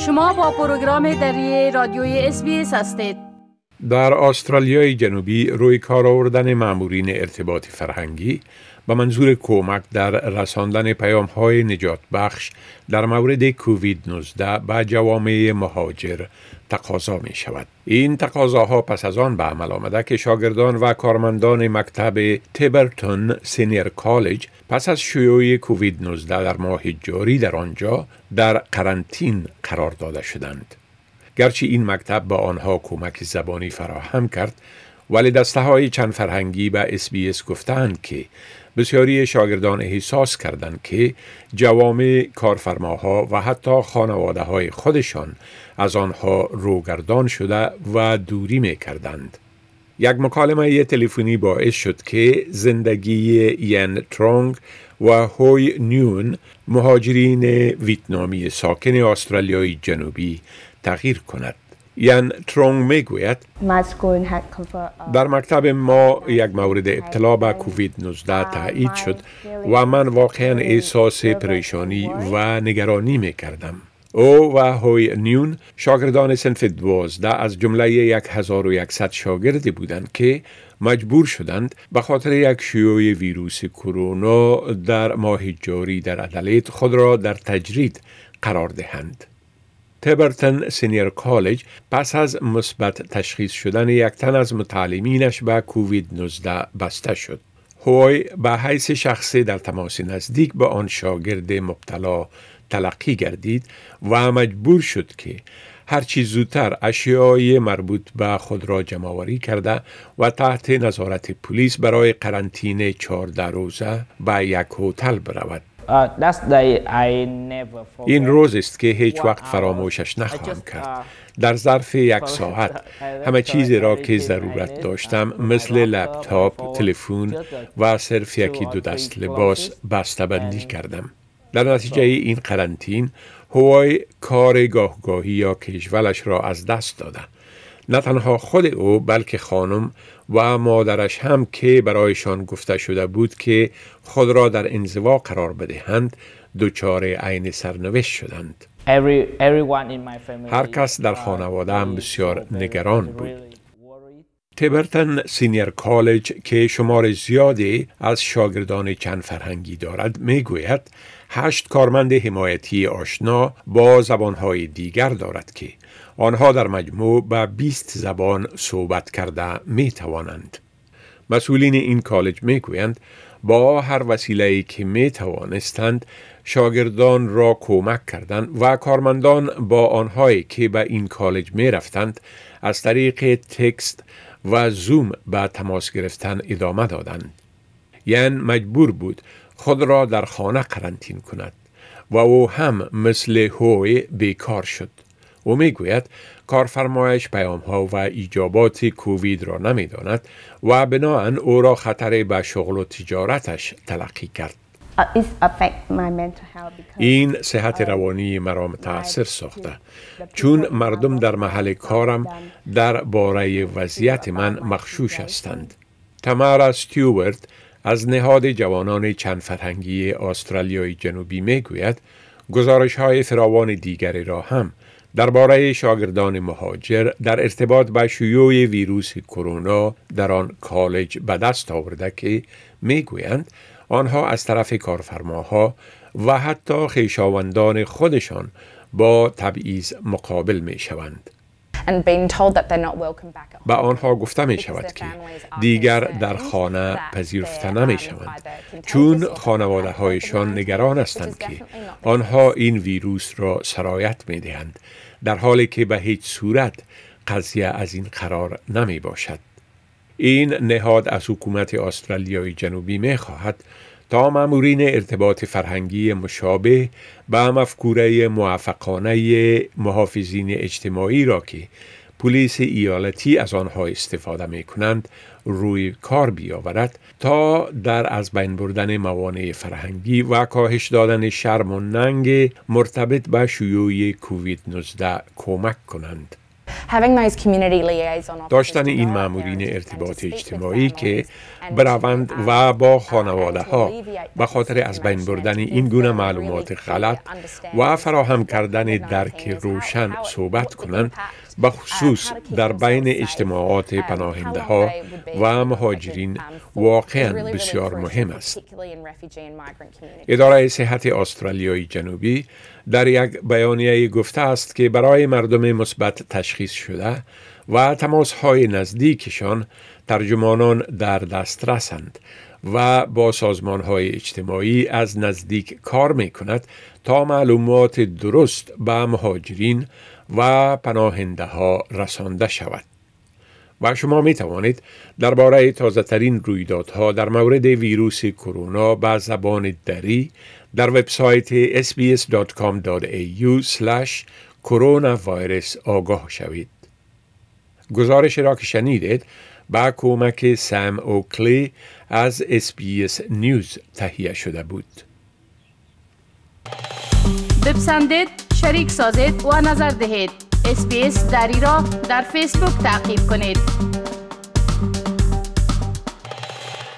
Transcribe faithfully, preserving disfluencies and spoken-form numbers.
شما با پروگرام دری رادیوی اس بی اس هستید. در استرالیای جنوبی روی کار آوردن مامورین ارتباط فرهنگی به منظور کمک در رساندن پیام‌های نجات بخش در مورد کووید نوزده به جوامع مهاجر تقاضا می شود. این تقاضاها پس از آن به عمل آمده که شاگردان و کارمندان مکتب تبرتون سینیر کالج پس از شیوع کووید نوزده در ماه جاری در آنجا در قرنطین قرار داده شدند. گرچه این مکتب با آنها کمک زبانی فراهم کرد، ولی دسته های چند فرهنگی به اس بی اس گفتند که بسیاری شاگردان احساس کردند که جوامع کارفرماها و حتی خانواده های خودشان از آنها روگردان شده و دوری می کردند. یک مکالمه تلفنی باعث شد که زندگی ین ترونگ و هوی نیون، مهاجرین ویتنامی ساکن استرالیای جنوبی، تغییر کند. ین ترونگ می گوید در مکتب ما یک مورد ابتلا به کووید نوزده تایید شد و من واقعا احساس پریشانی و نگرانی می کردم. او و هوی نیون شاگردان صنف دوازده از جمله یک هزار و یکصد شاگردی بودند که مجبور شدند به خاطر یک شیوع ویروس کرونا در ماه جاری در ادلید خود را در تجرید قرار دهند. تبرتون سینیر کالج پس از مثبت تشخیص شدن یک تن از متعلمینش به کووید نوزده بسته شد. هوی به حیث شخصی در تماس نزدیک با آن شاگرد مبتلا تلقی گردید و مجبور شد که هرچی زودتر اشیای مربوط به خود را جمع‌آوری کرده و تحت نظارت پلیس برای قرنطینه چهارده روزه به یک هتل برود. این روز است که هیچ وقت فراموشش نخواهم کرد. در ظرف یک ساعت همه چیزی را که ضرورت داشتم مثل لپتاپ، تلفن و صرف یکی دو دست لباس بسته‌بندی کردم. در نتیجه این قرنطین هوای کار گاهگاهی یا کشولش را از دست داده. نه تنها خود او بلکه خانم و مادرش هم که برایشان گفته شده بود که خود را در انزوا قرار بدهند دچار عین سرنوشت شدند. هر کس در خانواده هم بسیار نگران بود. تبرتون سینیر کالج که شمار زیادی از شاگردان چند فرهنگی دارد می گوید هشت کارمند حمایتی آشنا با زبانهای دیگر دارد که آنها در مجموع به بیست زبان صحبت کرده می توانند. مسئولین این کالج می گویند با هر وسیله‌ای که می توانستند شاگردان را کمک کردند و کارمندان با آنهایی که به این کالج می رفتند از طریق تکست و زوم به تماس گرفتن ادامه دادند. یعنی مجبور بود خود را در خانه قرنطین کند و او هم مثل هوی بیکار شد. او می گوید کارفرمایش پیام ها و ایجابات کووید را نمی داند و بناهن او را خطر به شغل و تجارتش تلقی کرد. این صحت روانی مرا متاثر ساخته چون مردم در محل کارم در باره وضعیت من مغشوش هستند. تمارا استیوارت از نهاد جوانان چند فرهنگی استرالیای جنوبی می گوید گزارش های فراوان دیگری را هم درباره شاگردان مهاجر در ارتباط با شیوع ویروس کرونا در آن کالج به دست آورده که می گویند آنها از طرف کارفرماها و حتی خویشاوندان خودشان با تبعیض مقابل می شوند. به آنها گفته می شود که دیگر در خانه پذیرفته نمی شوند چون خانواده هایشان نگران هستند که آنها این ویروس را سرایت می دهند در حالی که به هیچ صورت قضیه از این قرار نمی باشد. این نهاد از حکومت استرالیای جنوبی می خواهد تا مامورین ارتباط فرهنگی مشابه به مفکوره موفقانه محافظین اجتماعی را که پلیس ایالتی از آنها استفاده می کنند روی کار بیاورد تا در از بین بردن موانع فرهنگی و کاهش دادن شرم و ننگ مرتبط به شیوع کووید نوزده کمک کنند. داشتن این مامورین ارتباط اجتماعی که بروند و با خانواده ها به خاطر از بین بردن این گونه معلومات غلط و فراهم کردن درک روشن صحبت کنند، به خصوص در بین اجتماعات پناهنده ها و مهاجرین واقعاً بسیار مهم است. اداره صحت استرالیای جنوبی در یک بیانیه گفته است که برای مردم مثبت تشخیص شده و تماس‌های نزدیکشان ترجمانان در دسترسند و با سازمان‌های اجتماعی از نزدیک کار می‌کند تا معلومات درست به مهاجرین و پناهنده ها رسانده شود. و شما می توانید درباره تازه ترین رویدادها در مورد ویروس کرونا به زبان دری در وبسایت اس بی اس دات کام دات ای یو اسلش کرونا ویروس آگاه شوید. گزارش را که شنیدید با کمک سام اوکلی از اس بی اس نیوز تهیه شده بود. بپسندید، شریک سازید و نظر دهید. اس بی اس دری را در فیسبوک تعقیب کنید.